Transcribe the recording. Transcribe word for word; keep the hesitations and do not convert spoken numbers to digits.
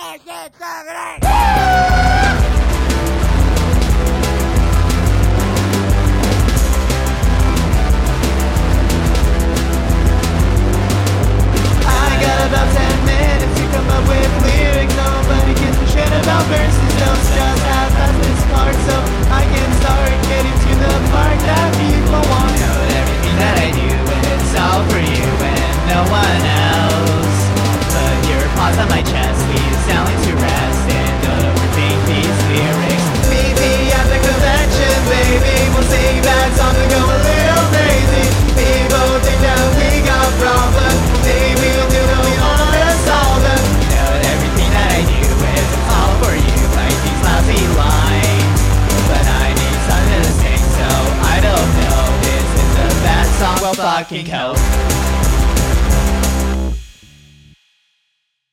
got about ten minutes to come up with lyrics. Nobody gives a shit about verses. Don't just have fast this card so I can start getting to the part that people want. Know everything that I do, it's all for you and no one else. Put your paws on my chest, leave sounding to rest, and overthink these lyrics. Maybe at the convention, baby, we'll sing that song and go a little crazy. People think that we got problems, maybe we do know we wanna solve them. Know that everything that I do is all for you, like these lousy lines. But I need something to sing, so I don't know, this is a bad song, well fucking hell.